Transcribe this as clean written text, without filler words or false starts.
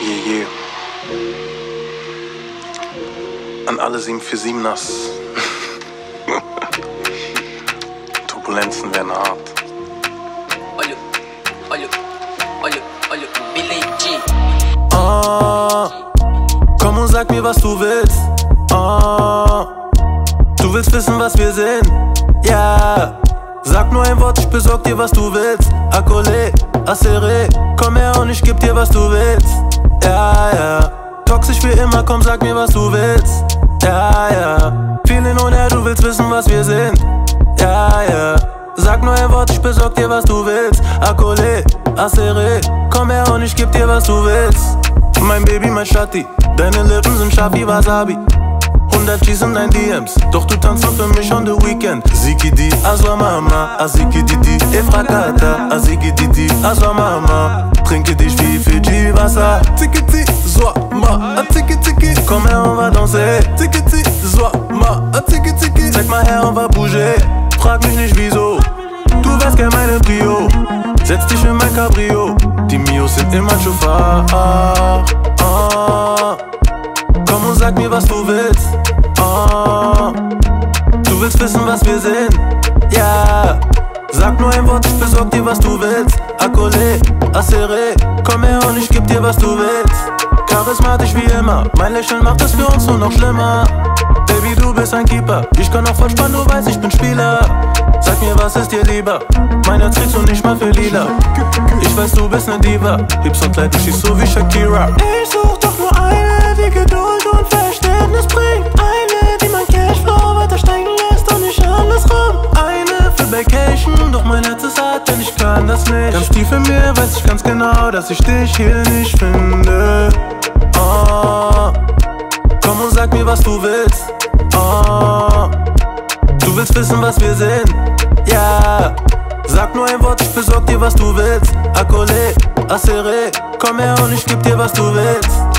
Yeah. An alle 747ers. Turbulenzen werden hart. Komm und sag mir, was du willst. Du willst wissen, was wir sind. Ja, sag nur ein Wort, ich besorg dir, was du willst. Accolé, Acéré, komm her und ich geb dir, was du willst. Ja, toxisch wie immer, komm, sag mir, was du willst. Ja, viel hin und her, du willst wissen, was wir sind. Ja, sag nur ein Wort, ich besorg dir, was du willst. Accolé, Acéré, komm her und ich geb dir, was du willst. Mein Baby, mein Schatzi, deine Lippen sind scharf wie Wasabi. 100 G's in dein DMs, doch du tanzt nur für mich on the weekend. Zikidi, Aswa Mama, Azikididi, Efrakata, Azikididi, Aswa Mama. Trinke dich wie Fiji Wasser. Zikidi, Zwa Ma, Zikidi, komm her, on va danser. Zikidi, Zwa Ma, Zikidi, zeig mal her, on va bouger. Frag mich nicht wieso, du wärst gern meine Brio. Setz dich in mein Cabrio, die Mios sind immer Chauffeur. Komm und sag mir, was du willst. Du willst wissen, was wir sind. Ja, sag nur ein Wort, ich besorg dir, was du willst. Accolé, Acéré, komm her und ich geb dir, was du willst. Charismatisch wie immer, mein Lächeln macht es für uns nur noch schlimmer. Baby, du bist ein Keeper, ich kann auch voll spannen, du weißt, ich bin Spieler. Sag mir, was ist dir lieber? Mein Herz kriegst du nicht mal für Lila. Ich weiß, du bist ne Diva, hebst und Kleid, du schießt so wie Shakira. Ich such doch nur eine, die Geduld und Verständnis bringt. Eine, die mein Cashflow weiter steigen lässt und nicht alles rum. Eine für Vacation, doch mein Herz ist hart, denn ich kann das nicht. Ganz tief in mir weiß ich ganz genau, dass ich dich hier nicht finde. Komm und sag mir, was du willst. Du willst wissen, was wir sind. Ja, sag nur ein Wort, ich besorg dir, was du willst. Accolé, Acéré, komm her und ich geb dir, was du willst.